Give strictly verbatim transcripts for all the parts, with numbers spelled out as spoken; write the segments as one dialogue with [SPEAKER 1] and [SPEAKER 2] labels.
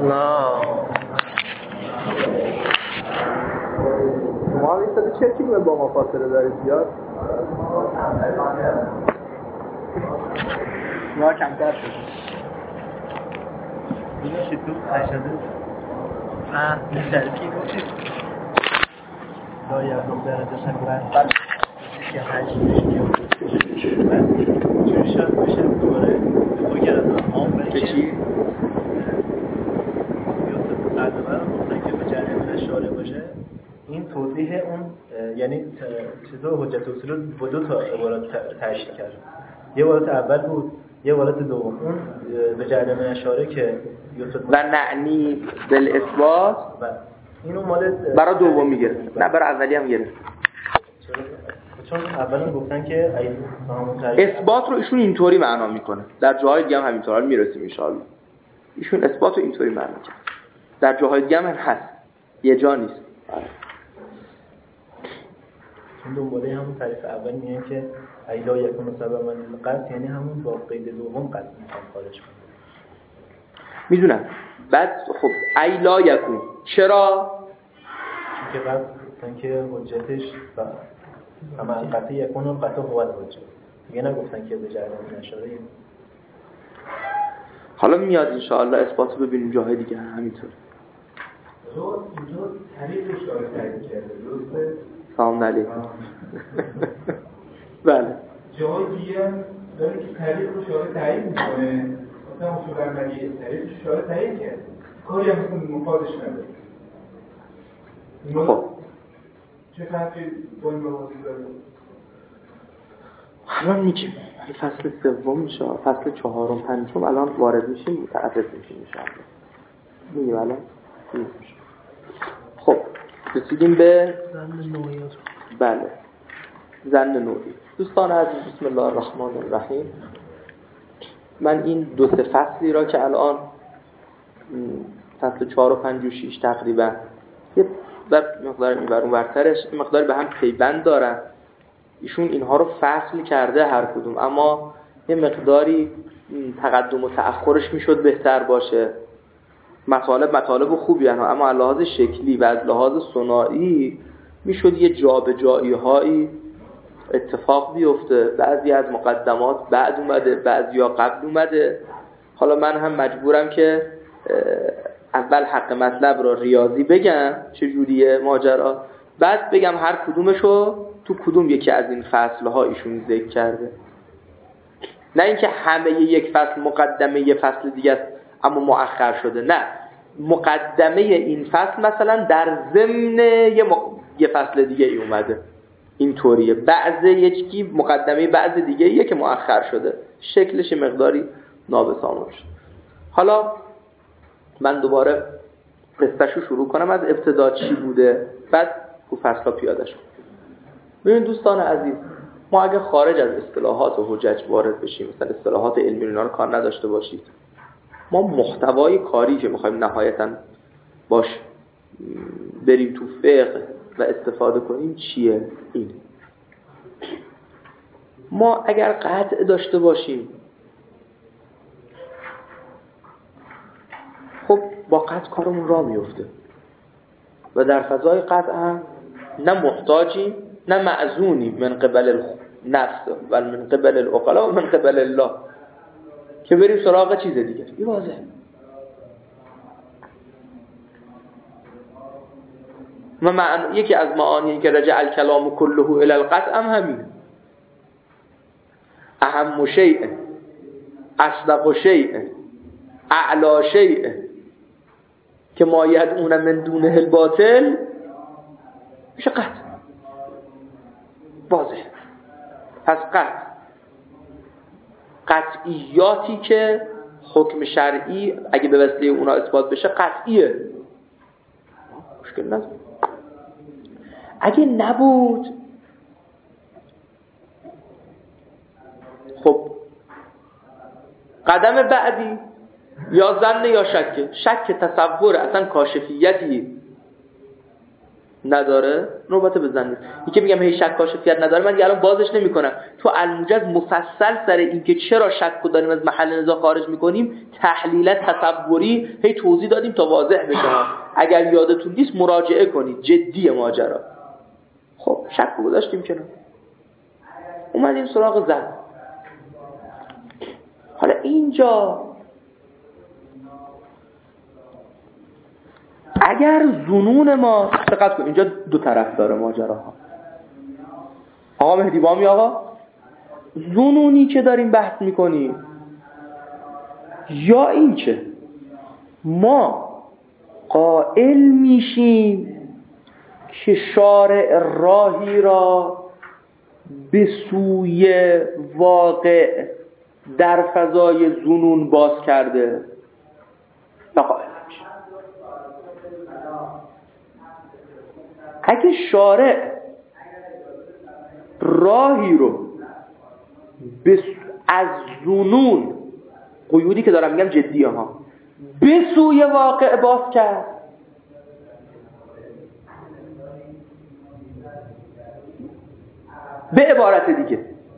[SPEAKER 1] نه ما هم چه فیلم با ما فاصله دارید زیاد؟ ما کمتر شد
[SPEAKER 2] اینو چی تو اشده؟ آه نشرکی گفتید دایی از دختر داشتن برن که هشت چون شاید بشه دوباره تو گردن آم بره
[SPEAKER 1] که چی؟
[SPEAKER 2] قدر برم گفتن که به جریان اشاره باشه این توضیح اون یعنی چطور حجت اصول رو با دو تا عبارات تشریح کرد. یه عبارت اول بود یه عبارت دوم اون به جریان اشاره که
[SPEAKER 1] و نعنی بالاثبات
[SPEAKER 2] و اینو مال
[SPEAKER 1] برای دوم میگه نه برای اولی هم گرفت
[SPEAKER 2] چون اولا گفتن که
[SPEAKER 1] اثبات رو ایشون اینطوری معنا میکنه در جاهای دیگه هم همینطوری میرسیم ان شاء الله. ایشون اثبات رو اینطوری معنا میکنه در جاهای دیگه هم هست یه جا نیست.
[SPEAKER 2] چون دنباله همون تعریف اول میگن که ایلا یکون سبب من القصد یعنی همون با قید دوم قصد میخوام خارج کنه.
[SPEAKER 1] میدونم بعد خب ایلا یکون چرا؟
[SPEAKER 2] چون که قصد گفتن که حجتش اما القطع یکون و قطع هو الحجت دیگه نگفتن که به جریان اشاره.
[SPEAKER 1] حالا میاد ان شاء الله اثبات رو ببینیم جاهای دیگه همینطور.
[SPEAKER 3] تو اینجا تعریف اشاره تعریف کرده درسته؟
[SPEAKER 1] سلام علیکم. بله
[SPEAKER 3] جای دیگه هم داره که تعریف رو اشاره تعریف میکنه مثلا اصول عملی تعریف اشاره تعریف کرده کاری هم مثلا مفادش نداره.
[SPEAKER 1] خب
[SPEAKER 3] چه فرقی با این مواضیع داره؟
[SPEAKER 1] الان میگیم فصل سوم میشه فصل چهارم پنجم الان وارد میشیم متعرض میشیم میشه میگیم الان میشه. خب رسیدیم به
[SPEAKER 2] زن نوعیات.
[SPEAKER 1] بله زن نوعی. دوستان عزیز بسم الله الرحمن الرحیم. من این دو سه فصلی را که الان فصل چهار و پنج و شیش تقریبا یه مقدار این ور اون ورترش مقدار به هم پیوند دارن. ایشون اینها رو فصل کرده هر کدوم اما یه مقداری تقدم و تأخرش میشد بهتر باشه. مطالب مطالب خوبی هستند اما از لحاظ شکلی و از لحاظ ثنایی میشد یه جابجایی هایی اتفاق بیفته. بعضی از مقدمات بعد اومده بعضیا قبل اومده. حالا من هم مجبورم که اول حق مطلب را ریاضی بگم چجوریه ماجرا بعد بگم هر کدومشو تو کدوم یکی از این فصلها ایشون ذکر کرده. نه اینکه همه یک فصل مقدمه یه فصل دیگه است اما مؤخر شده. نه مقدمه این فصل مثلا در ضمن یه, م... یه فصل دیگه ای اومده اینطوریه. بعض یکی مقدمه بعض دیگه ایه که مؤخر شده شکلش مقداری نابسامان شد. حالا من دوباره قصه‌شو شروع کنم از ابتدا چی بوده بعد تو فصلا پیاده شد. ببین دوستان عزیز ما اگه خارج از اصطلاحات و حجج وارد بشیم مثلا اصطلاحات علمی اینا رو کار نداشته باشید ما محتوای کاری که می‌خوایم نهایتاً باش بریم تو فقه و استفاده کنیم چیه؟ این ما اگر قطع داشته باشیم خب با قطع کارمون راه میفته و در فضای قطع هم نه محتاجی نه معزونی من قبل النفس و من قبل العقلا و من قبل الله که بریم سراغ چیز دیگه. این واضحه. و معنی یکی از معانی که رجع الکلام كله الى القطع هم همینه. اهم شیء اصدق شیء اعلی شیء که ما یدعون من دونه الباطل میشه قطع. واضح. پس قطع قطعیاتی که حکم شرعی اگه به وسیله اونا اثبات بشه قطعیه مشکل نداره. اگه نبود خب قدم بعدی یا ظن یا شک. شک تصور اصلا کاشفیتی نداره نوبت به زن نیست. این که میگم هی شک کاشفیت نداره من دیگه الان بازش نمیکنم. تو الموجز مفصل سر این که چرا شک رو داریم از محل نزاع خارج میکنیم تحلیل تصوری هی توضیح دادیم تا واضح بشه. اگر یادتون نیست مراجعه کنید. جدی ماجرا. خب شک رو گذاشتیم کنار، اومدیم سراغ زن. حالا اینجا اگر ظنون ما دقت کن، اینجا دو طرف داره ماجراها. آقا مهدی بامی آقا، ظنونی که داریم بحث میکنیم یا این که ما قائل میشیم که شارع راهی را به سوی واقع در فضای ظنون باز کرده یا قائل میشیم. اگه شارع راهی رو بس از ظنون، قیودی که دارم میگم جدیه ها، به سوی واقع باز کرد، به عبارت دیگه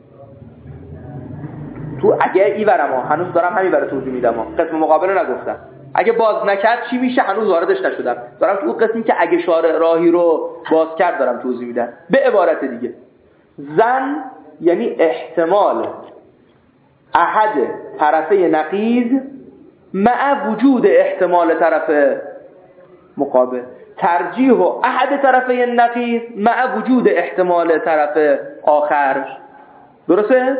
[SPEAKER 1] تو اگه ایورم ها هنوز دارم همین برای توضیح میدم ها، قسم مقابل رو نگفتم. اگه باز نکرد چی میشه هنوز واردش نشدم، دارم تو اون قسمی که اگه شارع راهی رو باز کرد دارم توضیح میدم. به عبارت دیگه زن یعنی احتمال احد طرفه نقیض مع وجود احتمال طرف مقابل، ترجیح و احد طرفه نقیض مع وجود احتمال طرف آخر. درسته؟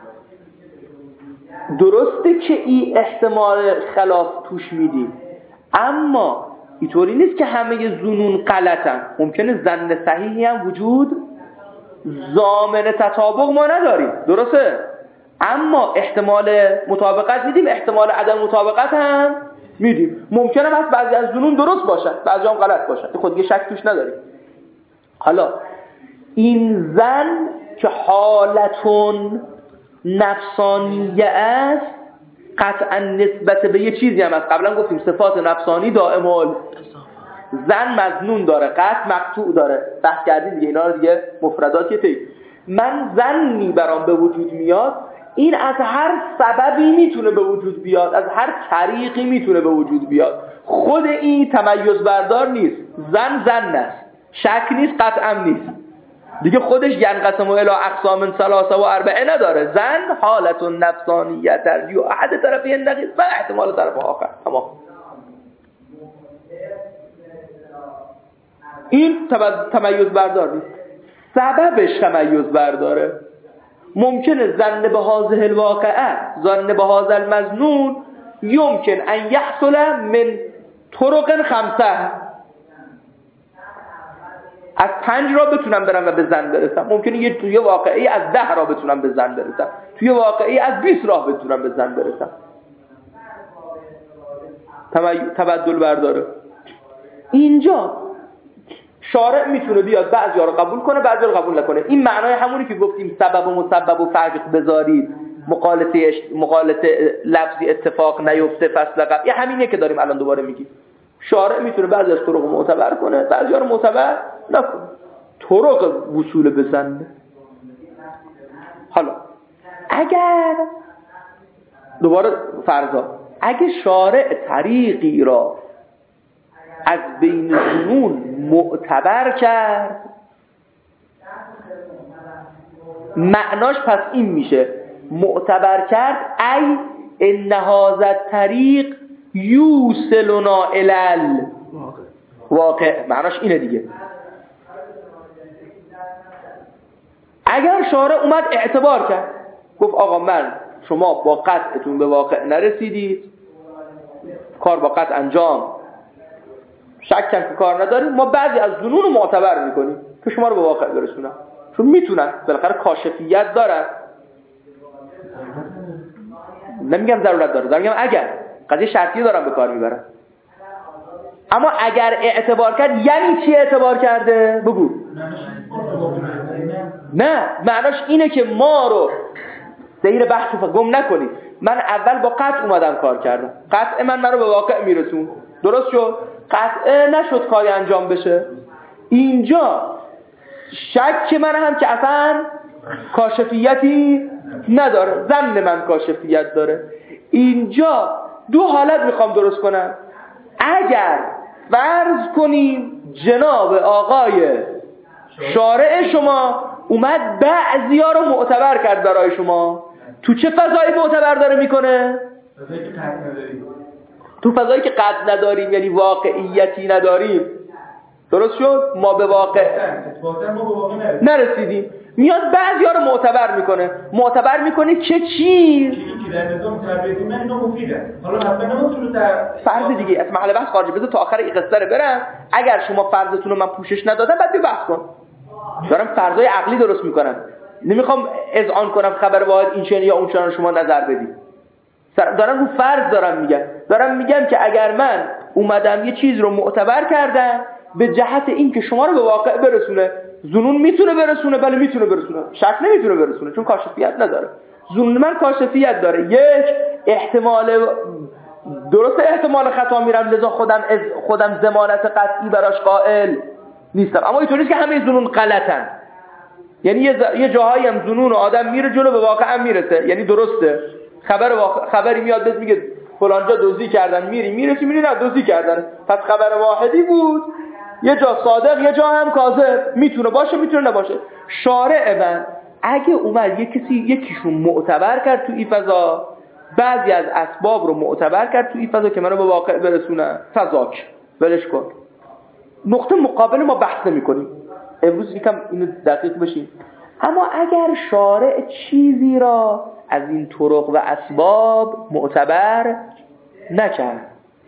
[SPEAKER 1] درسته که این احتمال خلاف توش میدیم، اما اینطوری نیست که همه ظنون غلطن. ممکنه ظن صحیحی هم وجود ضامن تطابق ما نداریم، درسته؟ اما احتمال مطابقت میدیم، احتمال عدم مطابقت هم میدیم. ممکنه هست بعضی از ظنون درست باشن، بعضی هم غلط باشن، خود دیگه شک توش نداریم. حالا این زن که حالتون نفسانیه است، قطعا نسبت به یه چیزی هم است. قبلا گفتیم صفات نفسانی دائم ال زن مظنون داره، قطع مقطوع داره، بحث کردیم دیگه اینا رو دیگه مفرداتیه. تی من زنی برام به وجود میاد، این از هر سببی میتونه به وجود بیاد، از هر طریقی میتونه به وجود بیاد. خود این تمیز بردار نیست. زن زن است، شک نیست، قطعا نیست دیگه. خودش ینقسم الی اقسام ثلاثه و اربعه نداره. زن حالت نفسانیه ترجیح احد طرفی نقیض و احتمال طرف آخر. تمام. این تمیز بردار نیست، سببش تمیز برداره. ممکنه ظن به هذه الواقعه، ظن به هذا المظنون يمكن ان يحصل من طرق خمسه، از پنج را بتونم برم و به زن برسم. ممکنه یه توی واقعی از ده را بتونم به زن برسم، توی واقعی از بیست راه بتونم به زن برسم. تبدل برداره. اینجا شارع میتونه بیاد بعضیا رو قبول کنه، بعضیا رو قبول نکنه. این معنای همونی که گفتیم سبب و مسبب و فرق بذارید، مقالطه مقالطه لفظی اتفاق نیفته فصل قبل، یه همینه که داریم الان دوباره میگیم. شارع میتونه بعضی از طرق معتبر کنه، بعضیا رو معتبر نکنه. طرق وصول به زن. حالا اگر دوباره فرضا اگه شارع طریقی را از بین ظنون معتبر کرد، معناش پس این میشه معتبر کرد ای ان هذا الطریق یوصلنا الی واقع. معناش اینه دیگه. اگر شارع اومد اعتبار کرد، گفت آقا من شما با قطعتون به واقع نرسیدید، کار با قطع انجام شک کن که کار نداریم، ما بعضی از ظنون رو معتبر میکنیم که شما رو به واقع برسونن، چون میتونن، بالاخره کاشفیت دارن. نمیگم ضرورت داره، دارم میگم اگر قضیه شرطی دارن به کار میبرن. اما اگر اعتبار کرد یعنی چی اعتبار کرده؟ بگو. نه، معناش اینه که ما رو سیر بحث رو گم نکنید. من اول با قطع اومدم کار کردم، قطع من منو به واقع میرسون، درست شد؟ قطع نشد کاری انجام بشه. اینجا شک من هم که اصلا کاشفیتی نداره، ظن من کاشفیت داره. اینجا دو حالت میخوام درست کنم. اگر فرض کنیم جناب آقای شارع شما اومد بعضیا رو معتبر کرد برای شما، تو چه فضایی معتبر داره میکنه؟
[SPEAKER 3] فضایی که قطع نداریم.
[SPEAKER 1] تو فضایی که قطع نداریم، یعنی واقعیتی نداریم. درست شد؟ ما به واقع نرسیدیم. میاد بعضیا رو معتبر میکنه. معتبر میکنه چه چیز؟
[SPEAKER 3] که در نظام تربیتی من اینو مفیده. حالا حتما نمیتونه در
[SPEAKER 1] فرض دیگه از محل بحث خارج بذار تا آخر این قصه رو برم. اگر شما فرضتون رو من پوشش ندادم بعد بحث کن. دارم فرضای عقلی درست میکنم. نمیخوام اذعان کنم خبر واحد این چنین یا اون چنین شما نظر بدید. دارم رو فرض دارم میگم. دارم میگم که اگر من اومدم یه چیز رو معتبر کردم به جهت این که شما رو به واقع برسونه، ظنون میتونه برسونه، بله میتونه برسونه، شک نمیتونه برسونه چون کاشفیت نداره. ظنون من کاشفیت داره. یک احتمال درست احتمال خطا میرم، لذا خودم از خودم ضمانت قطعی براش قائل نیستم. اما اینطوری نیست که همه ظنون غلطن. یعنی یه, ز... یه جاهایی هم ظنون و آدم میره جلو به واقع هم میرسه، یعنی درسته. خبر واقع... خبری میاد بهت میگه فلان جا دزدی کردن، میری میرسی میری نه دزدی کردن، پس خبر واحدی بود، یه جا صادق یه جا هم کاذب، میتونه باشه میتونه نباشه. شارع من اگه اومد یه کسی یکیشون معتبر کرد تو این فضا، بعضی از اسباب رو معتبر کرد تو این فضا که منو به واقع برسونه، فضاک ولش کن. نقطه مقابل ما بحث نمی کنیم امروز، یکم اینو دقیق بشیم. اما اگر شارع چیزی را از این طرق و اسباب معتبر نکرد،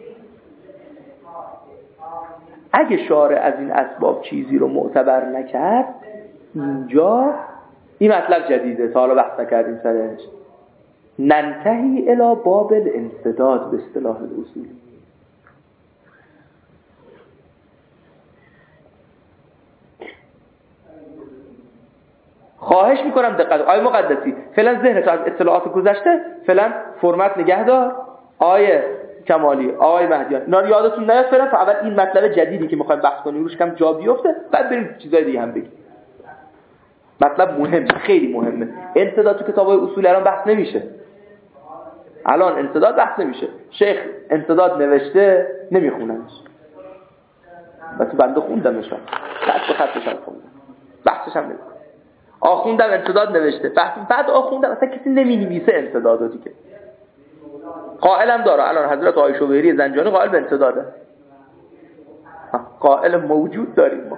[SPEAKER 1] اگه شارع از این اسباب چیزی رو معتبر نکرد، اینجا این مطلب جدیده تا حالا بحث نکردیم سرش، ننتهی الی باب الانسداد به اصطلاح الاصولی. خواهش میکنم دقت. آیه مقدسی فعلا ذهنتو از اطلاعات گذشته فعلا فرمت نگه دار. آیه کمالی، آقای مهدیان، اینا رو یادتون نیاد فعلا تا اول این مطلب جدیدی که میخوایم بحث کنیم روش کم جا بیفته، بعد بریم چیزای دیگه هم بگیم. مطلب مهمه، خیلی مهمه. انسداد تو کتابای اصول الان بحث نمیشه. الان انسداد بحث نمیشه. شیخ انسداد نوشته نمیخوننش. بس بنده خوندمش. خط به خطش هم خوندم. بحثش هم نمیکنم. آخوندم انسداد نوشته. بعد آخوندم اصلا کسی نمینویسه انسدادو دیگه. قائلم داره الان حضرت آقای شوبیری زنجانی قائل به انسداده. قائل موجود داریم ما.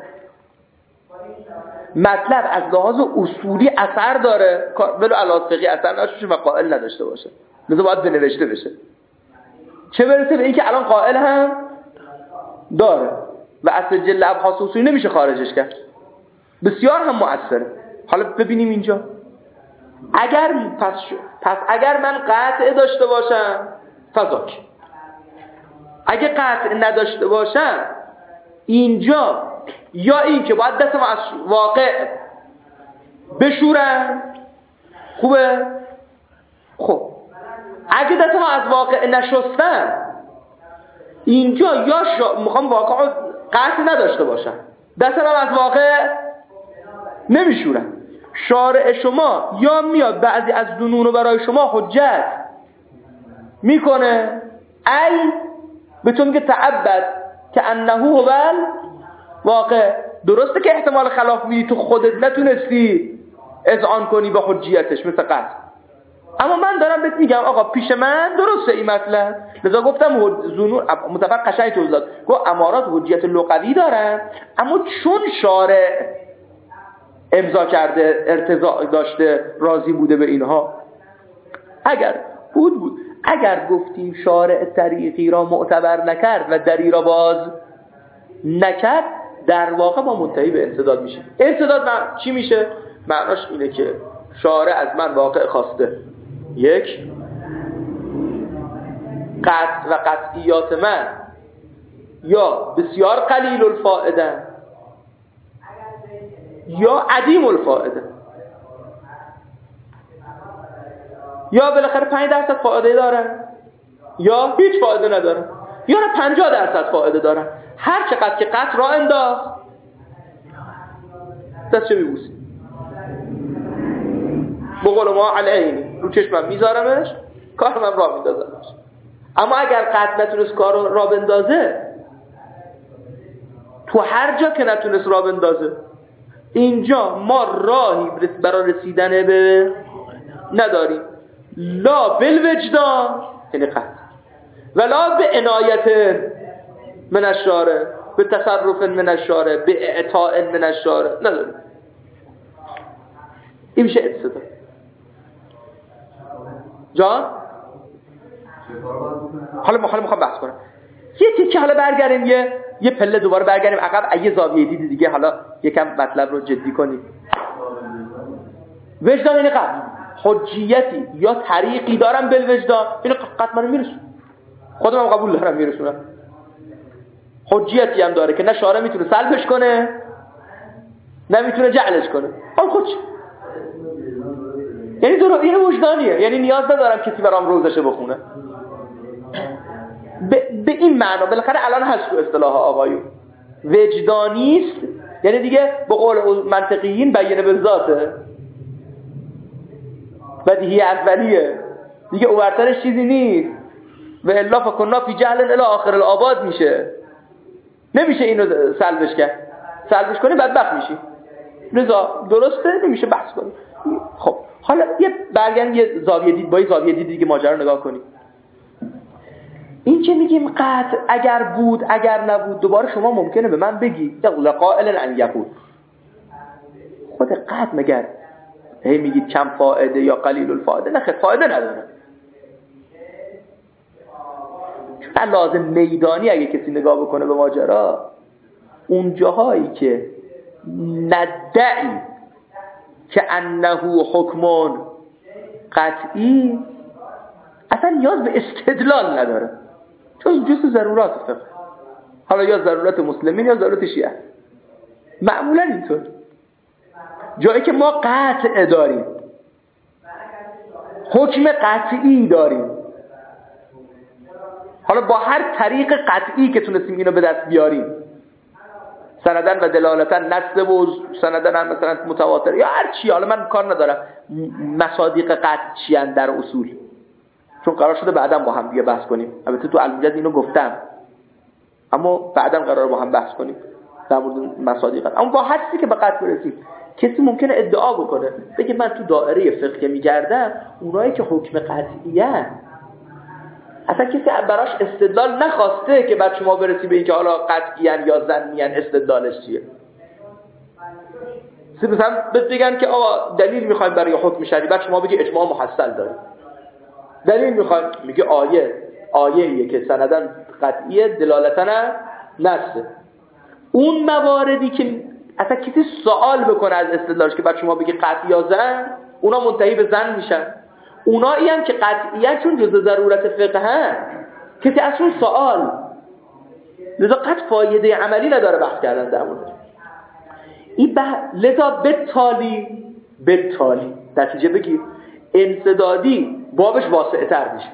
[SPEAKER 1] مطلب از لحاظ اصولی اثر داره، ولو علاوه فقهی اثر نداشته و قائل نداشته باشه، لذا باید بنوشته بشه. چه برسه به این که الان قائل هم داره و اصل جل ابحاث اصولی نمیشه خارجش کرد، بسیار هم مؤثره. حالا ببینیم اینجا اگر پس پس اگر من قطع داشته باشم فضاک، اگه قطع نداشته باشم اینجا یا این که باید دستم از واقع بشورم. خوبه؟ خب اگه دستم از واقع نشستم اینجا یا شا... میخوام واقع قطع نداشته باشم، دستم از واقع نمیشورم. شارع شما یا میاد بعضی از ظنون رو برای شما حجت میکنه، ای به تو میگه تعبد که انه هو واقع. درسته که احتمال خلاف میدی، تو خودت نتونستی اذعان کنی به حجیتش مثل قطع، اما من دارم بهت میگم آقا پیش من درسته این مطلب. لذا گفتم ظنون متفق قشنگ توضیح داد، گفت امارات حجیت لغوی دارن، اما چون شارع امضا کرده، ارتضاع داشته، راضی بوده به اینها، اگر بود بود اگر گفتیم شارع طریقی را معتبر نکرد و دری را باز نکرد، در واقع ما منتهی به انسداد میشیم. انسداد من چی میشه؟ معناش اینه که شارع از من واقع خواسته، یک، قطع و قطعیات من یا بسیار قلیل الفائده یا عدیم الفائده، یا بالاخره پنج درصد فائده دارن یا هیچ فائده ندارن، یا نه پنجاه درصد فائده دارن. هر چقدر که قطع را انداخت دستشو میبوسی. بقول ما علیه رو چشمم میذارمش، کارم هم راه میندازمش. اما اگر قطع نتونست کار را بندازه، تو هر جا که نتونست را بندازه، اینجا ما راهی برای رسیدن به نداریم. لا بالوجدان یعنی قطع، ولا به عنایت من الشارع، به تصرف من الشارع، به اعطاء من الشارع نداریم. این میشه استدلال. جان حالا ما حالا میخوام بحث کنم یه تیکه، حالا برگردیم یه یه پله دوباره برگردیم عقب، یه زاویه دید دیگه، حالا یکم مطلب رو جدی کنیم. وجدان یعنی قطع، حجیتی یا طریقی دارم بالوجدان، اینو قطع منو میرسون، خودم هم قبول دارم میرسونم. حجیتی هم داره که نه شارع میتونه سلبش کنه نه میتونه جعلش کنه. حال خودش یعنی درو این وجدانیه، یعنی نیاز ندارم کسی برام روزشه بخونه. به, به این معنا بالاخره الان هست تو اصطلاح آقایون وجدانیست، یعنی دیگه به قول منطقیین بیانه به ذاته، بدیهی اولیه دیگه، اوورترش چیزی نیست. و الا فکنا فی جهل الی آخر الاباد میشه، نمیشه اینو سلبش کرد. سلبش کنی بدبخت میشی. رضا درسته، نمیشه بحث کنی. خب حالا یه برگردیم یه زاویه دید با یه زاویه دید دیگه ماجرا رو نگاه کنیم. این که میگیم قطع اگر بود اگر نبود، دوباره شما ممکنه به من بگی لقائل ان یقول، خود قطع مگر هی میگید کم فائده یا قلیل الفائده؟ نه، فایده نداره. چون لازم میدانی اگه کسی نگاه بکنه به ماجرا، اون جاهایی که ندعی که انه حکمون قطعی، اصلا نیاز به استدلال نداره، چون جزء ضرورات فقه، حالا یا ضرورت مسلمین یا ضرورت شیعه، معمولا اینطور. جایی که ما قطع داریم، حکم قطعی داریم، حالا با هر طریق قطعی که تونستیم اینو به دست بیاریم، سندن و دلالتن، نصب و سندن هم مثلا متواتر یا هر چی، حالا من کار ندارم مصادیق قطع چی ان در اصول، چون قرار شده بعداً با هم دیگه بحث کنیم. البته تو الموجز اینو گفتم، اما بعداً قرار با هم بحث کنیم در مورد مصادیق. اما با هر چیزی که به قطع برسیم، کسی ممکنه ادعا بکنه بگه من تو دایره فقه میگردم، اونایی که حکم قطعیه، اصلا کسی براش استدلال نخواسته که بعد شما برسی به این که حالا قطعیان یا ظنیان استدلالش چیه. مثلا بگن که آقا دلیل میخوایم برای حکم شرعی، بعد شما بگی اجماع محصل داریم. دلیل میخوایم، میگه آیه آیه‌ایه که سندن قطعیه دلالتن نص. اون مواردی که اصلا کسی سوال بکنه از استدلالش که بعد شما بگی قطعی یا ظن، اونا منتهی به ظن میشن. اونایی هم که قطعیت چون جزء ضرورت فقه هست، کسی اصلا سوال لذا قطع فایده عملی نداره بحث کردن در مورد این بح... لذا بالتالی بالتالی نتیجه بگیر انسدادی بابش واسع تر میشه.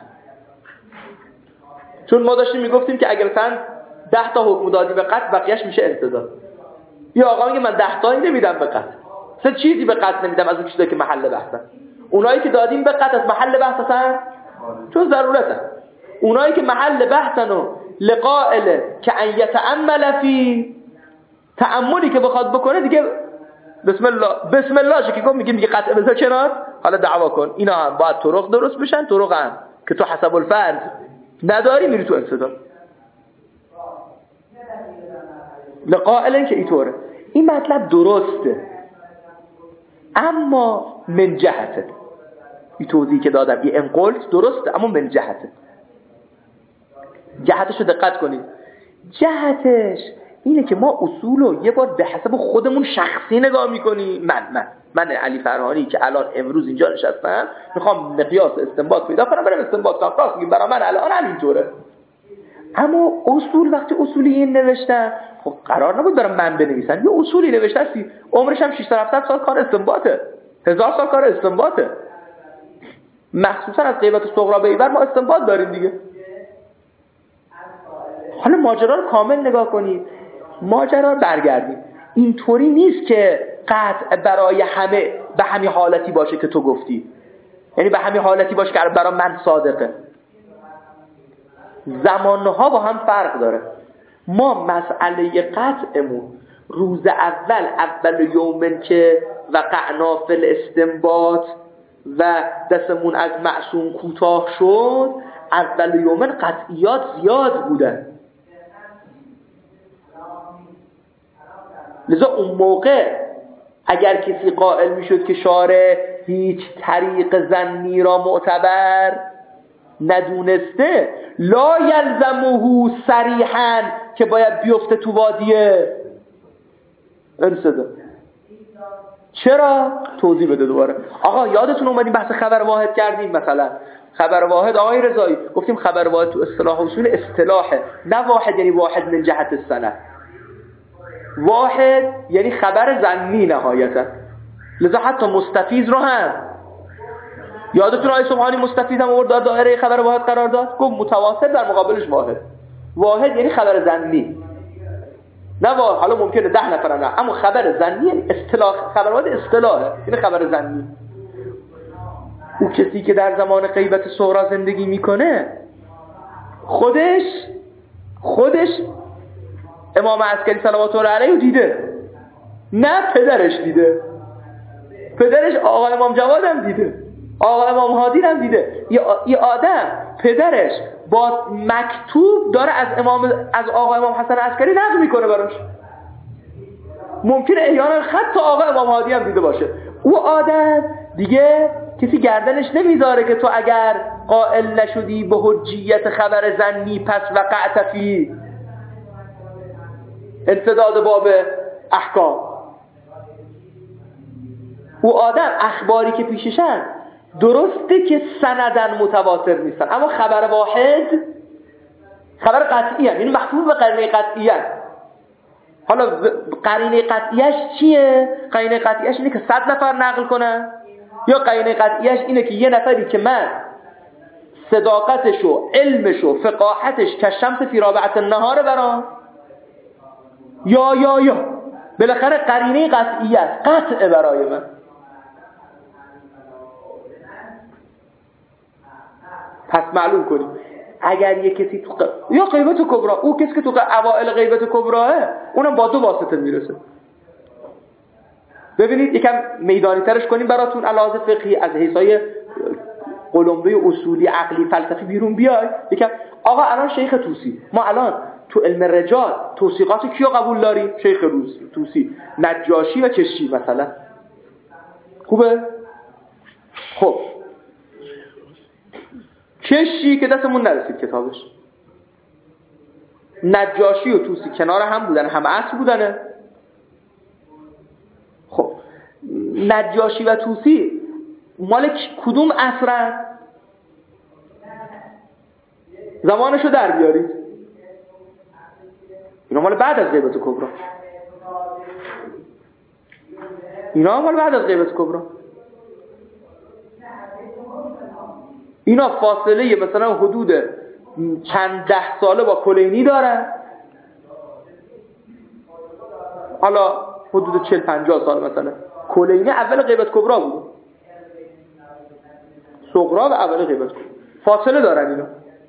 [SPEAKER 1] چون ما داشتیم میگفتیم که اگر مثلا ده تا حکم دادی به قطع، بقیهش میشه انسداد. یا آقا میگه من ده تایی نمیدم به قطع، سه چیزی به قطع نمیدم از اون چیزایی که محل بحثن. اونایی که دادیم به قطع از محل بحث هستن چون ضرورتن. اونایی که محل بحثن و لقائل که ان یتأمل فی، تأملی که بخواد بکنه دیگه بسم الله بسم الله که گفت میگیم دیگه قطع بذار کنار، حالا دعوا کن. اینا هم باید طرق درست بشن، طرق هم که تو حسب الفرض نداری میری تو انسداد. لقائل که اینطوره. این مطلب درسته، اما من جهته، این توضیحی که دادم یه انقلت درسته، اما من جهته. جهتش رو دقت کنید. جهتش اینه که ما اصولو یه بار به حسب خودمون شخصی نگاه میکنیم. من من من علی فرهانی که الان امروز اینجا نشستم میخوام مقیاس استنباط پیدا کنم، برام استنباط کنم، راست میگم برای من الان همینطوره. اما اصول وقتی اصولی نوشتن، خب قرار نبود برام من بنویسن، یه اصولی نوشتن سی عمرش هم ششصد هفتصد سال کار استنباطه، هزار سال کار استنباطه. مخصوصا از غیبت صغرا به ایبر ما استنباط داریم دیگه. حالا ماجرا رو کامل نگاه کنید، ماجرا رو برگردیم. اینطوری نیست که قطع برای همه به همین حالتی باشه که تو گفتی، یعنی به همین حالتی باشه که برای من صادقه. زمانها با هم فرق داره. ما مسئله قطعمون روز اول اول یومن که وقعنا فی الاستنباط و دستمون از معصوم کوتاه شد، اول یومن قطعیات زیاد بودن. لذا اون موقع اگر کسی قائل میشد که شارع هیچ طریق ظنی را معتبر ندونسته، لا یلزمه صریحا که باید بیفته تو وادیه انصدام. چرا؟ توضیح بده دوباره. آقا یادتون اومدیم بحث خبر واحد کردیم؟ مثلا خبر واحد آقای رضایی گفتیم خبر واحد تو اصطلاح اصول اصطلاحه، نه واحد یعنی واحد من جهت السند. واحد یعنی خبر ظنی نهایتا. لذا حتی مستفیض رو هم یادتون آقای سبحانی مستفیض هم آورد در دایره خبر واحد قرار داد، گفت متواتر در مقابلش واحد. واحد یعنی خبر ظنی، نه واحد حالا ممکنه ده نفر نه، اما خبر ظنی یعنی اصطلاح. خبر واحد اصطلاحه، یعنی خبر ظنی. او کسی که در زمان غیبت صغرا زندگی میکنه خودش خودش امام عسکری صلوات الله علیه دیده، نه پدرش دیده. پدرش آقا امام جواد هم دیده، آقا امام هادی هم دیده. یه آدم پدرش با مکتوب داره از امام از آقا امام حسن عسکری نقل میکنه براش. ممکنه احیانا حتی آقا امام هادی هم دیده باشه. او آدم دیگه کسی گردنش نمیذاره که تو اگر قائل نشدی به حجیت خبر ظنی پس وقعت فی امتداد باب احکام. او آدم اخباری که پیششن درسته که سندن متواتر نیستن، اما خبر واحد خبر قطعی هم، یعنی محفوظ به قرینه قطعی هم. حالا قرینه قطعیش چیه؟ قرینه قطعیش اینه که صد نفر نقل کنن، یا قرینه قطعیش اینه که یه نفری که من صداقتش و علمش و فقاهتش کشمس فی رابعه النهار برام، یا یا یا بالاخره قرینه قطعی است، قطع برای من. پس معلوم کنیم اگر یک کسی تو ق... یا غیبت کبرا، او کسی که تو اوائل غیبت کبراه اونم با دو واسطه میرسه. ببینید یکم میدانی ترش کنیم براتون علاوه فقهی از حیثای قلمبه اصولی عقلی فلسفی بیرون بیای. یکم آقا الان شیخ طوسی، ما الان تو علم رجال توثیقات کیو قبول داریم؟ شیخ طوسی، نجاشی و کشی مثلا. خوبه؟ خب کشی که دستمون نرسید کتابش، نجاشی و طوسی کنار هم بودن، هم عصر بودنه. خب نجاشی و طوسی مال کدوم عصرن؟ زمانشو در بیارید. اینا مال بعد از غیبت کبرا، اینا مال بعد از غیبت کبرا. اینا فاصله مثلا حدود چند ده ساله با کلینی دارن، حالا حدود چهل پنجاه سال مثلا. کلینی اول غیبت کبرا بود، صغرا و اول غیبت کبرا فاصله دارن اینا.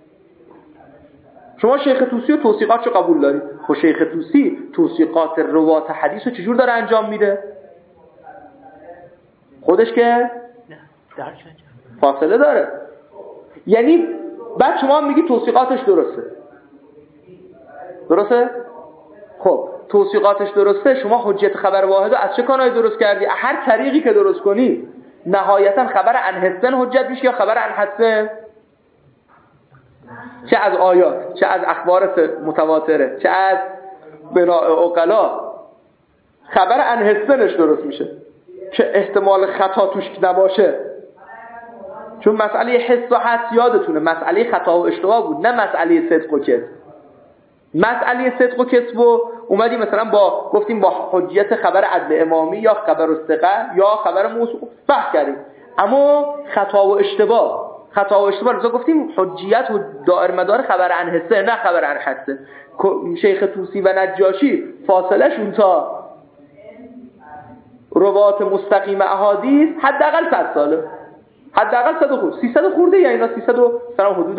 [SPEAKER 1] شما شیخ طوسی و توثیقاتشو قبول دارید. خب شیخ طوسی توثیقات روات حدیثو چجور داره انجام میده؟ خودش که فاصله داره. یعنی بعد شما میگی توثیقاتش درسته، درسته؟ خب توثیقاتش درسته، شما حجیت خبر واحدو از چه کانایی درست کردی؟ هر طریقی که درست کنی نهایتا خبر عن حسن حجت میشه یا خبر عن حسن، چه از آیات، چه از اخبار متواتره، چه از بناء عقلا، خبر عن حسنش درست میشه که احتمال خطا توش نباشه. چون مسئله حس و حدس یادتونه مسئله خطا و اشتباه بود، نه مسئله صدق و کذب. مسئله صدق و کذب و اومدیم مثلا با گفتیم با حجیت خبر عدل امامی یا خبر الثقه یا خبر موثوق بحث کردیم، اما خطا و اشتباه خطا و اشتباه رو گفتیم حجیت و دائر مدار خبر عن حسه نه خبر عن حدسه. شیخ طوسی و نجاشی فاصله شون تا روات مستقیم احادیث حداقل صد ساله، حداقل صد خورده سیصد خورده، یعنی اینا سیصد و مثلا حدود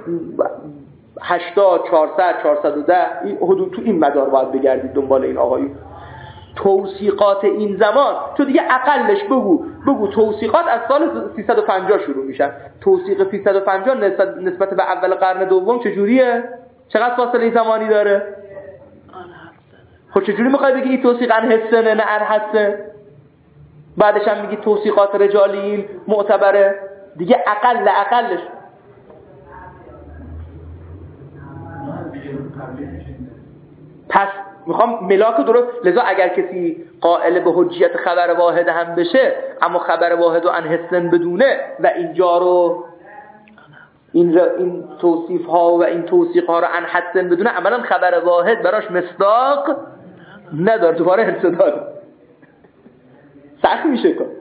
[SPEAKER 1] هشتاد چهارصد چهارصد و ده این حدود تو این مدار باید بگردید دنبال این آقایون. توثیقات این زمان تو دیگه اقلش بگو بگو توثیقات از سال سیصد و پنجاه شروع میشن. توثیق سیصد و پنجاه نسبت, نسبت به اول قرن دوم چجوریه؟ چقدر فاصله زمانی داره؟ خب چجوری میخوای بگی این توثیق عن حسنه نه عن حسن؟ بعدش هم میگی توثیقات رجالیین معتبره دیگه، اقل اقلش پس میخوام ملاک درست. لذا اگر کسی قائل به حجیت خبر واحد هم بشه اما خبر واحد و عن حسن بدونه و اینجا رو این این توصیف ها و این توصیق ها رو عن حسن بدونه، عملا خبر واحد براش مصداق نداره، دوباره انسداد سخت میشه کن.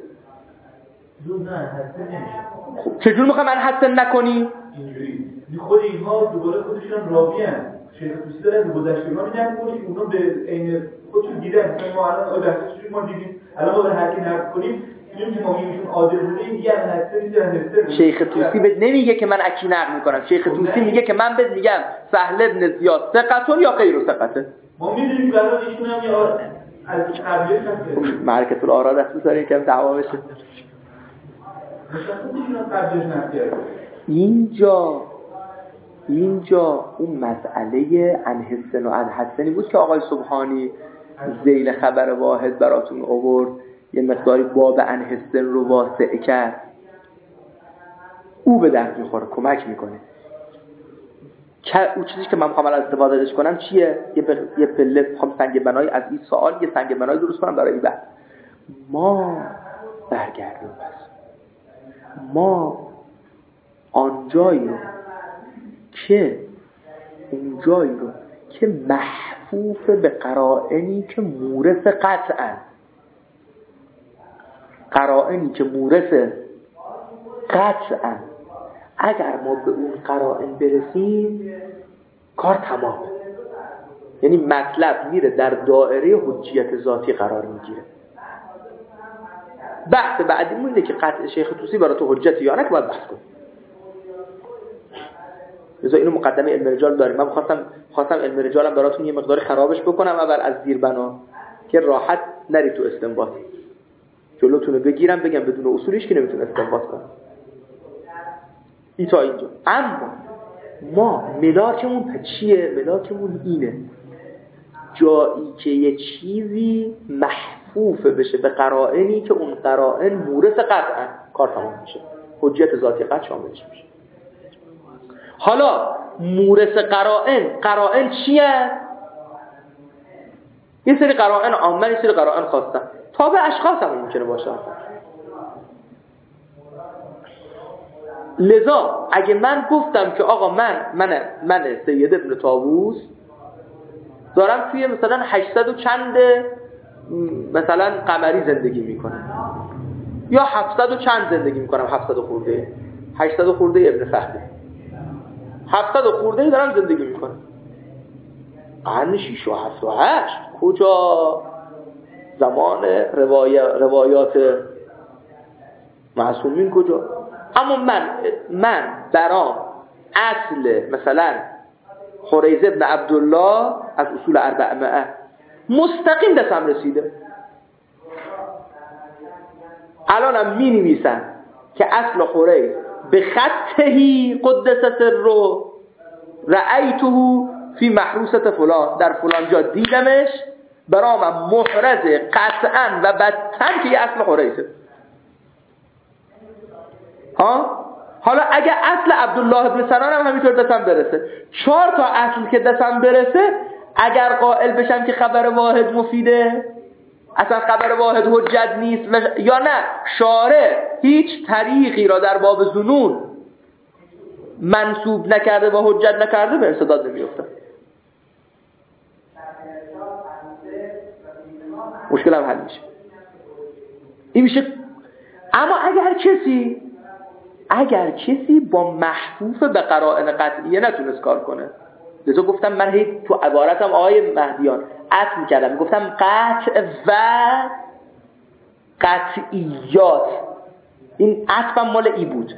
[SPEAKER 1] خب چجور میخوام عن حسن نکنی؟
[SPEAKER 3] اینجوری خود اینها دوباره خودشون راوی هستند. شیخ توسی داره به گذشتگان نقل کنه که اونا به عین خودشون دیدن. مثلا ما الان آدرسش ما دیدیم، الان ما به هر کی نقل کنیم میگیم که ما میگیم عادل بوده، این دیگه حسن نیست.
[SPEAKER 1] شیخ توسی بهت نمیگه که من اکی نقل میکنم، شیخ توسی میگه که من بهت میگم سهل ابن زیاد ثقتون یا غیر ثقته.
[SPEAKER 3] ما میدونیم که الان ایشون هم یا از قبلیه هست
[SPEAKER 1] معرکت الآرا دست بذارین که دعوا بشه.
[SPEAKER 3] مشخصشون از قبلیش نفیه.
[SPEAKER 1] اینجا اینجا اون مسئله عن حسن و عن حسنی بود که آقای سبحانی ذیل خبر واحد براتون آورد، یه مقداری باب عن حسن رو واسع کرد. او به درد میخوره، کمک میکنه. اون چیزی که من میخوام از استفاده ازش کنم چیه؟ یه ب... یه پله میخوام سنگ بنای از این سوال یه سنگ بنای درست کنم برای این بحث. ما برگردیم بس ما آنجایی رو که اونجایی رو که محفوف به قرائنی که مورث قطعا قرائنی که مورث قطعا اگر ما به اون قرائن برسیم کار تمامه. یعنی مطلب میره در دایره حجیت ذاتی قرار میگیره. بحث بعدی مونده که قطع شیخ توسی برای تو حجت یا نه که باید بحث کنیم. لذا اینو مقدمه علم رجال داریم. من خواستم خواستم علم رجالم براتون یه مقدار خرابش بکنم اول از زیر بنا که راحت نری تو استنباط. جلوتونو بگیرم بگم بدون اصولش که نمیتونه استنباط کنه. ای تا اینجا. اما ما ملاکمون چیه؟ ملاکمون اینه جایی که یه چیزی محفوف بشه به قرائنی که اون قرائن مورث قطعا کار تمام میشه، حجیت ذاتی قطع شاملش میشه. حالا مورث قرائن قرائن چیه؟ یه سری قرائن عامه، یه سری قرائن خاصه. تابع اشخاص هم ممکنه باشه. لذا اگه من گفتم که آقا من من من سید ابن طاووس دارم توی مثلا هشتصد و چند مثلا قمری زندگی میکنم یا هفتصد و چند زندگی میکنم، هفتصد خورده هشتصد خورده ابن فهمی هفتصد خورده دارم زندگی میکنم. قرن شش و هفت و هشت کجا؟ زمان روایات روایات معصومین کجا؟ اما من من برام اصل مثلا حریز ابن عبدالله از اصول اربعمائه مستقیم دستم رسیده. الانم می نویسن که اصل حریز به خطهی قدس سره رأیته فی محروسة فلان، در فلان جا دیدمش، برام محرز قطعا و بدتن که یه اصل حریزه. ها؟ حالا اگه اصل عبدالله ابن سنان هم همینطور دستم برسه، چهار تا اصل که دستم برسه، اگر قائل بشم که خبر واحد مفیده، اصلا خبر واحد حجت نیست یا نه شارع هیچ طریقی را در باب ظنون منسوب نکرده و حجت نکرده، به انسداد نمیفته. مشکل هم حل میشه. این میشه. اما اگر کسی اگر کسی با محفوف به قرائن قطعیه نتونست کار کنه، لذا گفتم من هی تو عبارتم آقای مهدیان عطف میکردم، گفتم قطع و قطعیات، این عطفم مال ای بود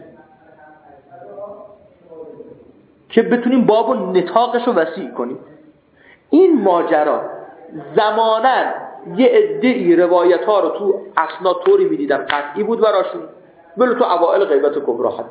[SPEAKER 1] که بتونیم باب و نطاقش رو وسیع کنیم. این ماجرا زماناً یه عده‌ای روایت ها رو تو اسناد طوری میدیدن قطعی بود براشون، ولی تو اوائل غیبت کبرا حد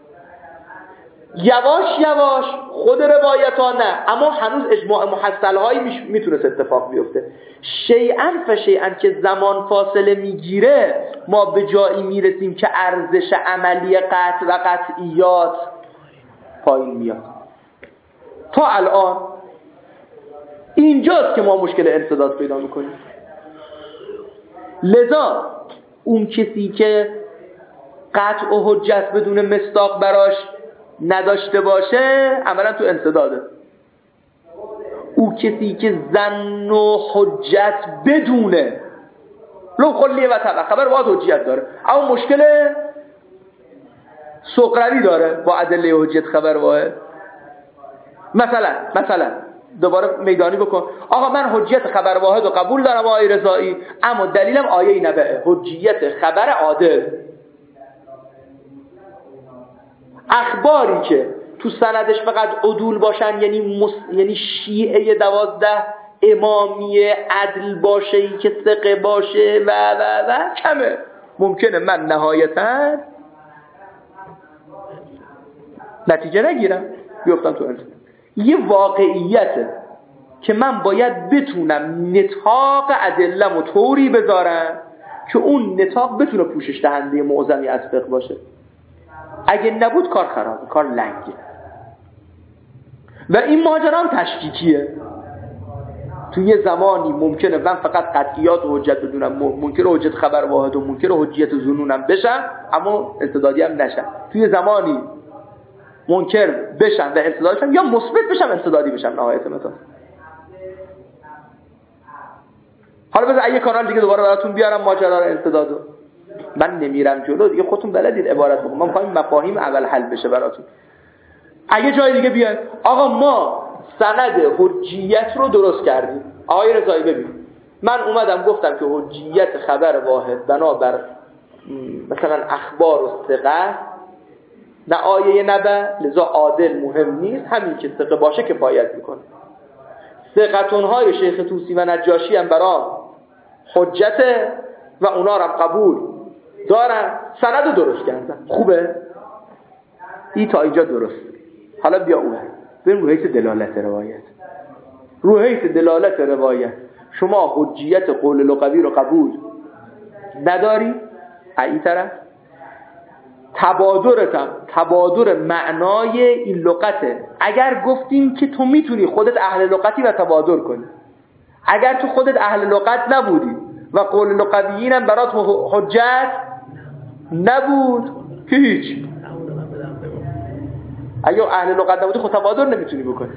[SPEAKER 1] یواش یواش خود روایت ها نه، اما هنوز اجماع محصل هایی میتونست اتفاق بیفته. شیئا فشیئا که زمان فاصله میگیره ما به جایی میرسیم که ارزش عملی قطع و قطعیات پایین میاد. تا الان اینجاست که ما مشکل انسداد پیدا میکنیم. لذا اون کسی که قطع و حجت بدون مصداق براش نداشته باشه عملا تو انسداده. او کسی که ظن و حجت بدونه لو کلیه و طبع خبر باید حجیت داره، اما مشکل سقروی داره با ادله حجت خبر واحد. مثلا مثلا دوباره میدانی بکن، آقا من حجیت خبر واحد و قبول دارم آقای رضایی، اما دلیلم آیه نبعه حجیت خبر عادل. اخباری که تو سندش فقط عدول باشن، یعنی مس... یعنی شیعه دوازده امامی عدل باشه، ای که ثقه باشه و و و کمه. ممکنه من نهایتاً نتیجه نگیرم بیفتم تو انسان. یه واقعیته که من باید بتونم نطاق ادله‌مو طوری بذارم که اون نطاق بتونه پوشش دهنده معظمی از فقه باشه. اگه نبود کار خرابه، کار لنگه. و این ماجرا هم تشکیکیه. تو یه زمانی ممکنه من فقط قطعیات و حجت بدونم، ممکنه حجت خبر واحد و ممکنه حجیت ظنونم بشم اما استدادی هم نشم. تو یه زمانی منکر بشم و استدادی بشم، یا مثبت بشم استدادی بشم. نهایت مثلا حالا بذار یه کانال دیگه دوباره براتون بیارم ماجرا رو استدادو. من نمیرم جلو دیگه، خودتون بلدید عبارت بگم. ما می‌خوایم مفاهیم اول حل بشه براتون. اگه جای دیگه بیاید آقا ما سند حجیت رو درست کردیم. آقای رضایی ببین، من اومدم گفتم که حجیت خبر واحد بنابر مثلا اخبار و ثقه نه آیه نبع، لذا عادل مهم نیست، همین که ثقه باشه کفایت میکنه. ثقتون‌های شیخ طوسی و نجاشی هم برام حجته و اونا رو هم قبول دارن، سند رو درست کردن. خوبه؟ این تا اینجا درست. حالا بیا اون بریم رو حیث دلالت روایت. رو حیث دلالت روایت شما حجیت قول لغوی رو قبول نداری؟ این طرف تبادرتم تبادر معنای این لغته. اگر گفتیم که تو میتونی خودت اهل لغتی و تبادر کنی، اگر تو خودت اهل لغت نبودی و قول لغویین هم برات حجت نبود که هیچ. اگه اهل لغت نبودی خود تبادر نمیتونی بکنی.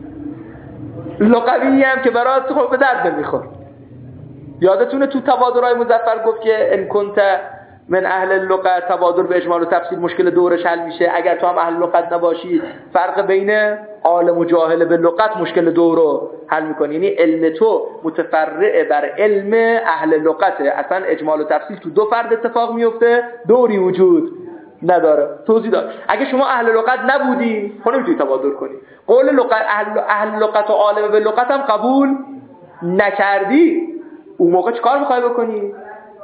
[SPEAKER 1] لغوی هم که برات خود به درد نمیخور. یادتونه تو تبادرهای مظفر گفت که ان کنت من اهل اللغت تبادر به اجمال و تفصیل مشکل دورش حل میشه. اگر تو هم اهل لغت نباشی فرق بین عالم و جاهل به لغت مشکل دور رو حل میکنی. یعنی علم تو متفرع بر علم اهل لغته. اصلا اجمال و تفصیل تو دو فرد اتفاق میفته، دوری وجود نداره. توضیح داد اگه شما اهل لغت نبودی خب نمیتونی تبادر کنی. قول لغت اهل, اهل لغت و عالم به لغت هم قبول نکردی، اون موقع چیکار میخوای بکنی؟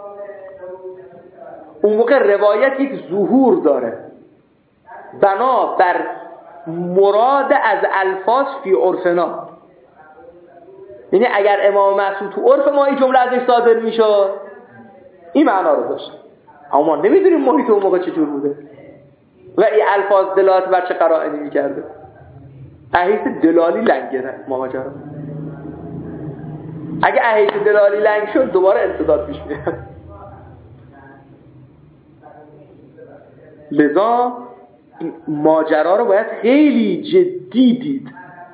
[SPEAKER 1] اون موقع روایت یک ظهور داره بنا بر مراد از الفاظ فی عرفنا. یعنی اگر امام معصوم تو عرف ما این جمله ازش صادر میشد این معنا رو داشت، اما ما نمیدونیم محیط اون موقع چجور بوده و این الفاظ دلالت بر چه قرائنی میکرده. احیث دلالی لنگه ماجرا. اگه احیث دلالی لنگ شد دوباره انسداد پیش میاد. لذا ماجرا رو باید خیلی جدی دید.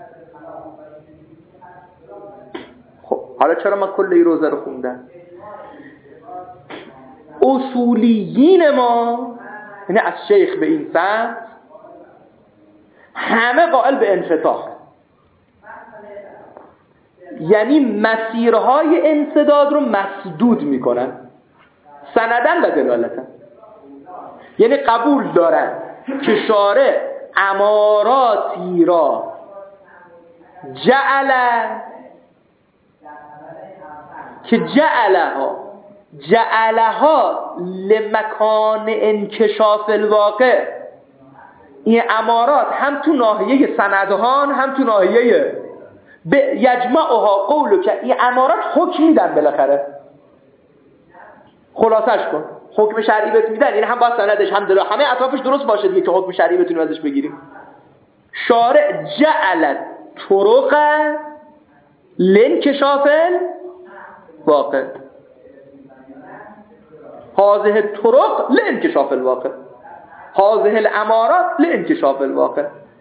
[SPEAKER 1] خب حالا چرا من کل این روزه رو خوندم؟ اصولیین ما یعنی از شیخ به این سمت همه قائل به انفتاح، یعنی مسیرهای انسداد رو مسدود میکنن. سندن و دلالتن. یعنی قبول دارن که شارع اماراتی را جعل که جعلها جعلها لمکان انکشاف الواقع، این امارات هم تو ناحیه سندهان هم تو ناحیه به یجمعها قولو که این امارات حکم میدن، بالاخره خلاصش کن حکم شرعی بهت میدن، این هم با سندش هم دل همه اطرافش درست باشه دیگه که حکم شرعی بتونیم ازش بگیریم. شارع جعل طرق لانکشاف الواقع، هذه الطرق لانکشاف الواقع، هذه الامارات لانکشاف الواقع.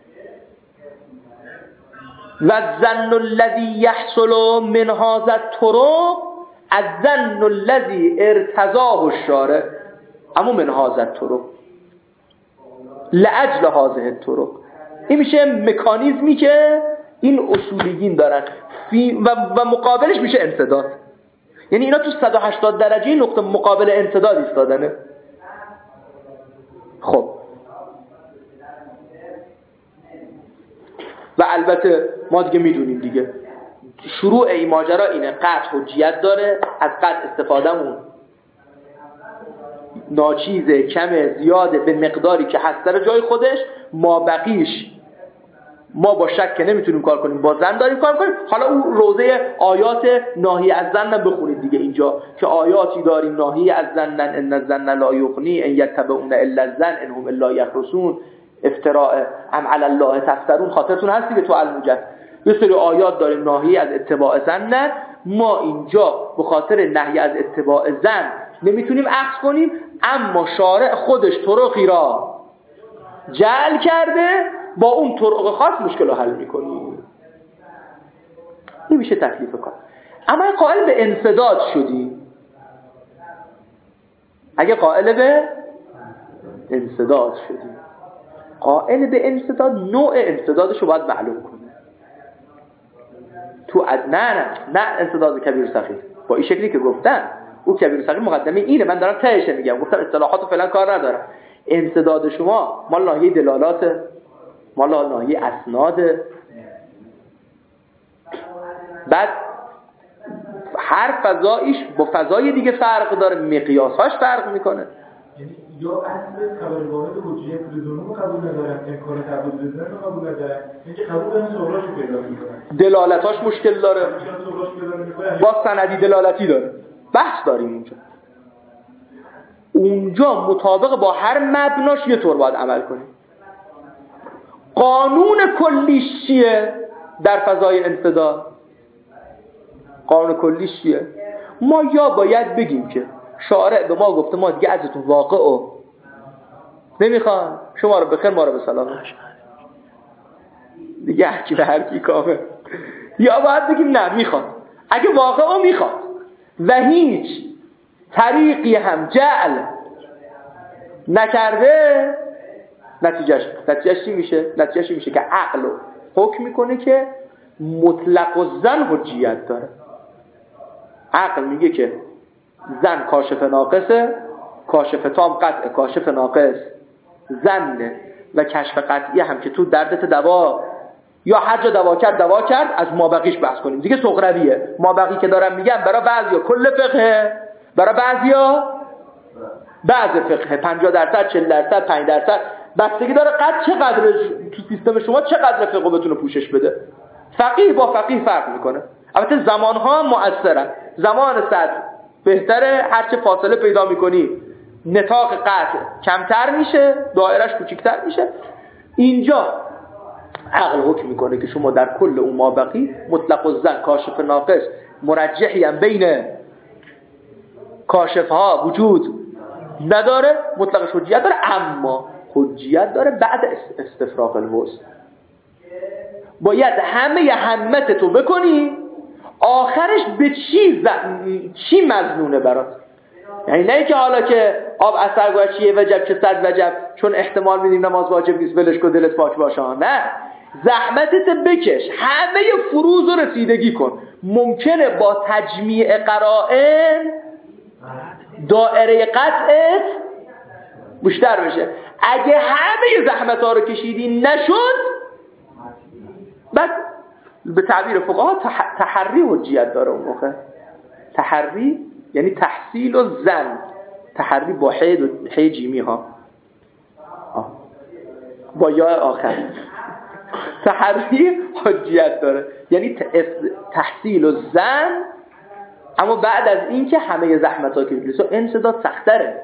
[SPEAKER 1] و الظن الذي يحصل من هذا الطرق الظن الذي ارتضاه الشارع، اما من هذا الطرق لاجل هذه الطرق. این میشه مکانیزمی که این اصولیین دارن و, و مقابلش میشه انسداد. یعنی اینا تو صد و هشتاد درجه نقطه مقابل انسداد ایستادنه. خب و البته ما دیگه میدونیم دیگه شروع این ماجرا اینه، قطع حجیت داره، از قطع استفادهمون ناچیزه، کمه، زیاده، به مقداری که هست در جای خودش، ما بقیش ما با شک که نمیتونیم کار کنیم، با ظن داریم کار کنیم. حالا اون روزه آیات ناهی از ظن هم بخونید دیگه اینجا که آیاتی داریم ناهی از ظن ان الظن لا یغنی ان یتبعون الا الظن ان هم الا یخرصون افتراء ام علی الله تفترون. خاطرتون هست دیگه تو الموجد یه سری آیات داریم ناهی از اتباع ظن، ما اینجا به خاطر نهی از اتباع ظن نمیتونیم اخذ کنیم، اما شارع خودش طرقی را جعل کرده، با اون طرق خاص مشکل رو حل میکنیم. این میشه تکلیف کار. اما قائل به انسداد شدی، اگه قائل به انسداد شدی، قائل به انسداد نوع انسدادش رو باید معلوم کنی. تو اد... نه نه نه انسداد کبیر صغیر با این شکلی که گفتن، او کبیر صغیر مقدمه اینه، من دارم تهش میگم، گفتم اصطلاحاتو فعلا کار ندارم. انسداد شما مال ناحیه دلالات، مال ناحیه اسناد، بعد هر فضایش با فضای دیگه فرق داره، مقیاساش فرق میکنه.
[SPEAKER 3] یعنی یا اصل خبر واحد حجیت لزوم قبول ندارن، امکان قبول لزوم رو قبول ندارن، اینکه قبول دارن سوالاشو پیدا میکنن،
[SPEAKER 1] دلالتاش مشکل داره، با سندی دلالتی داره، بحث داریم اونجا. اونجا مطابق با هر مبناش یه طور باید عمل کنیم. قانون کلیش چیه در فضای انسداد؟ قانون کلیش چیه؟ ما یا باید بگیم که شارع به ما گفته ما دیگه ازتون واقع و نمیخوان، شما رو بخیر ما رو به سلام دیگه هر کی به هر کی کامه، یا باید بگیم نه میخواد، اگه واقع و میخواد و هیچ طریقی هم جعل نکرده، نتیجهش نتیجهش چی میشه؟ نتیجهش میشه که عقل حکم میکنه که مطلق و زن حجیت داره. عقل میگه که زن کاشف ناقصه، کاشف تام قطع، کاشف ناقص زن و کشف قطعی هم که تو دردت دوا یا هر جا دوا کرد دوا کرد، از مابقیش بحث کنیم دیگه. سغرویه مابقی که دارم میگم برای بعضیا کل فقهه، برای بعضیا بعض فقهه، پنجاه درصد، چهل درصد، پنج درصد، بستگی داره قد چقدر تو سیستم شما چقدر فقه بتونه پوشش بده. فقیه با فقیه فرق میکنه. البته زمانها هم مؤثرن. زمان صدر بهتره، هرچه فاصله پیدا میکنی نطاق قطع کمتر میشه، دایرش کوچیکتر میشه. اینجا عقل حکم میکنه که شما در کل اون مابقی مطلق الظن کاشف ناقص مرجحی هم بین کاشف ها وجود نداره، مطلق حجیت داره، اما حجیت داره بعد استفراغ الوسط. باید همه همت تو بکنی، آخرش به چی ز... چی مظنونه برات. یعنی نه که حالا که آب اثر گوشیه وجب که صد وجب، چون احتمال میدیم نماز واجب نیست ولش کن دلت پاک باشه. نه، زحمتت بکش، همه فروض رو رسیدگی کن. ممکنه با تجمیع قرائن دایره قطعت بیشتر بشه. اگه همه زحمت ها رو کشیدی نشد، بعد به تعبیر فقها تح... تحری حجیت داره. اون موقع تحری یعنی تحصیل و زن، تحری با حید و حی جیمی ها آه. با یا آخر تحری حجیت داره، یعنی تحصیل و زن، اما بعد از این که همه زحمت ها کشیدی. انسداد سختره.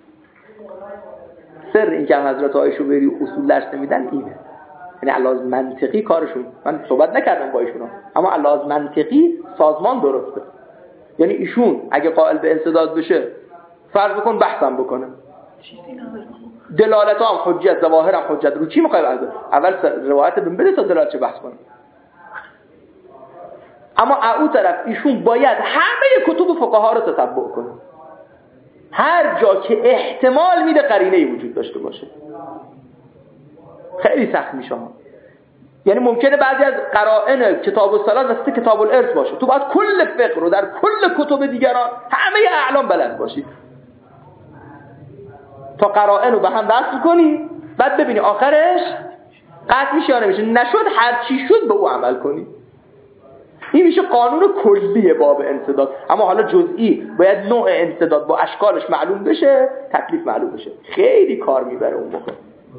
[SPEAKER 1] سر این که حضرت عایشه بری اصول درس نمیدن اینه، یعنی علاوه منطقی کارشون، من صحبت نکردم با ایشون، اما علاوه منطقی سازمان درسته. یعنی ایشون اگه قائل به انسداد بشه، فرض بکن بحثم بکنه، دلالت هم حجت، ظواهر هم حجت، رو چی میخوای بحث؟ اول روایت بهم بده تا دلالت چه بحث کنه. اما او طرف ایشون باید همه کتب فقها رو تتبع کنه، هر جا که احتمال میده قرینه‌ای وجود داشته باشه. خیلی سخت میشه. یعنی ممکنه بعضی از قرائن کتاب الصلات مثل کتاب الارث باشه، تو باید کل فقه رو در کل کتب دیگران همه اعلام بلد باشی تا قرائن رو به هم وصل کنی، بعد ببینی آخرش قطع میشه یا نمیشه. نشد هر چی شد به او عمل کنی. این میشه قانون کلی باب انسداد. اما حالا جزئی باید نوع انسداد با اشکالش معلوم بشه، تکلیف معلوم بشه. خیلی کار میبره اون موقع.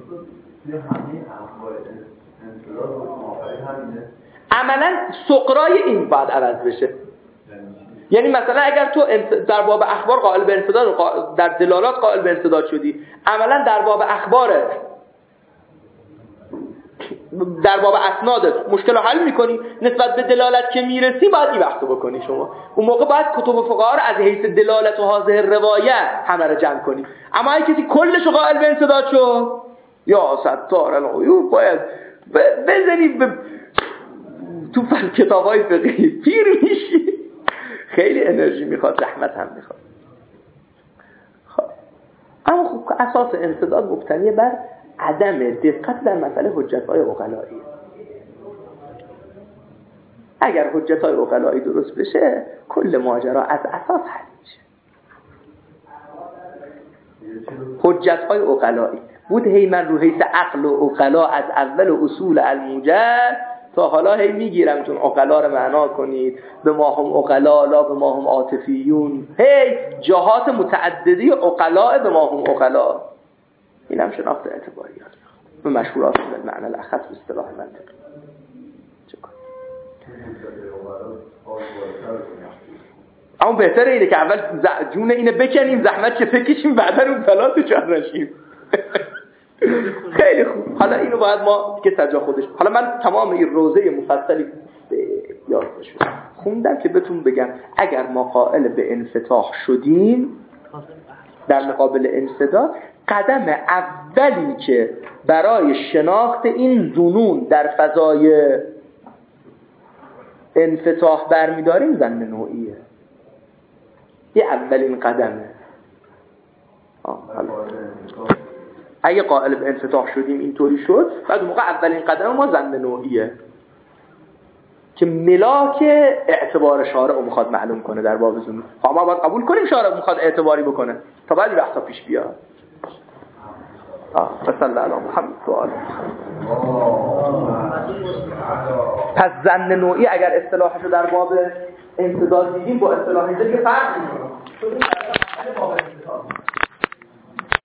[SPEAKER 1] عملا سقرای این بعد عوض بشه. یعنی مثلا اگر تو در باب اخبار قائل به انسداد، در دلالات قائل به انسداد شدی، عملا در باب اخبارت، در باب اسنادت مشکل رو حل میکنی، نسبت به دلالت که میرسی باید این بحثو بکنی. شما اون موقع باید کتب فقها رو از حیث دلالت و حاضر روایت همه رو جمع کنی. اما اگه کسی کلش قائل به انسداد شد، یا ستار العیوب، باید بزنی به تو کتابای فقهی پیر میشی. خیلی انرژی میخواد، زحمت هم میخواد. خب اما خب اساس انسداد مبتنی بر عدم دقت در مسئله حجت‌های عقلایی. اگر حجت‌های عقلایی درست بشه، کل ماجرا از اساس حل میشه. حجت‌های عقلایی بود هی من رو حیث عقل و عقلا از اول اصول الموجد تا حالا هی میگیرم چون عقلا رو معنا کنید، به ما هم عقلا لا به ما هم عاطفیون، هی جهات متعددی عقلا به ما هم عقلا. این هم شناخت اعتباریات به مشهورات به معنی الاخص به اصطلاح منطقی. چکار اما بهتره اینه که اول جون اینه بکنیم، زحمت چه فکرشیم، بعدا اون فلاتو چرنشیم. خیلی خوب. حالا اینو باید ما که سجا خودش، حالا من تمام این روزه مفصلی یاد بشم خوندم که بهتون بگم اگر ما قائل به انفتاح شدیم در مقابل انسداد، قدم اولی که برای شناخت این ظنون در فضای انفتاح برمیداریم ظن نوعیه. یه اولین قدمه. اگه قائل به انفتاح شدیم اینطوری شد، بعد موقع اولین قدم ما ظن نوعیه که ملاک اعتبار شارع رو میخواد معلوم کنه در باب ظنون. ما باید قبول کنیم شارع میخواد اعتباری بکنه تا بعدی بحثا پیش بیاد. آه صلی الله محمد و آله. پس ظن نوعی اگر اصطلاحش رو در باب انتداد دیدیم با اصطلاح اینجا که فرق میکنه.